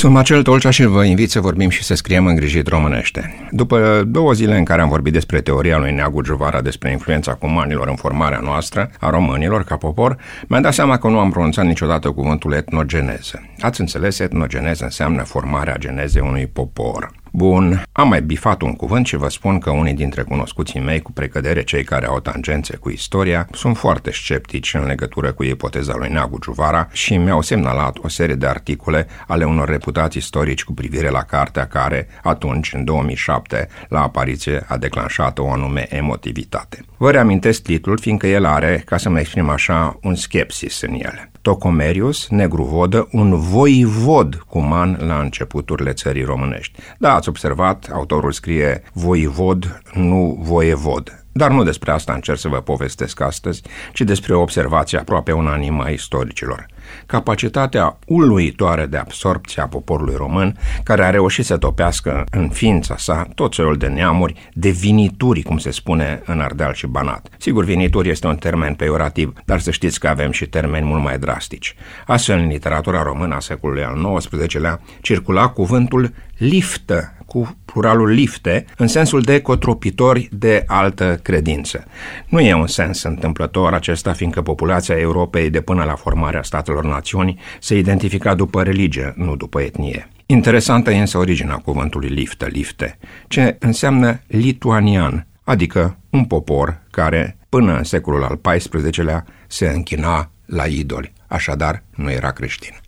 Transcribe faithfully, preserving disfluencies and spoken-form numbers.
Sunt Marcel Tolcea și vă invit să vorbim și să scriem îngrijit românește. După două zile în care am vorbit despre teoria lui Neagu Juvara despre influența cumanilor în formarea noastră, a românilor ca popor, mi-am dat seama că nu am pronunțat niciodată cuvântul etnogeneză. Ați înțeles, etnogeneză înseamnă formarea genezei unui popor. Bun, am mai bifat un cuvânt și vă spun că unii dintre cunoscuții mei, cu precădere cei care au tangențe cu istoria, sunt foarte sceptici în legătură cu ipoteza lui Neagu Juvara și mi-au semnalat o serie de articole ale unor reputați istorici cu privire la cartea care, atunci, în două mii șapte, la apariție a declanșat o anume emotivitate. Vă reamintesc titlul, fiindcă el are, ca să mă exprim așa, un skepsis în el. Tocomerius, negru vodă, un voivod cuman la începuturile țării românești. Da, ați observat, autorul scrie voivod, nu voievod. Dar nu despre asta încerc să vă povestesc astăzi, ci despre o observație aproape unanimă a istoricilor. Capacitatea uluitoare de absorbție a poporului român, care a reușit să topească în ființa sa tot felul de neamuri, de vinituri, cum se spune în Ardeal și Banat. Sigur, vinituri este un termen peiorativ, dar să știți că avem și termeni mult mai drastici. Astfel, în literatura română a secolului al nouăsprezecelea circula cuvântul liftă, cu pluralul lifte, în sensul de cotropitori de altă credință. Nu e un sens întâmplător acesta, fiindcă populația Europei de până la formarea statelor națiuni se identifica după religie, nu după etnie. Interesantă e însă originea cuvântului liftă, lifte, ce înseamnă lituanian, adică un popor care, până în secolul al paisprezecelea, se închina la idoli, așadar nu era creștin.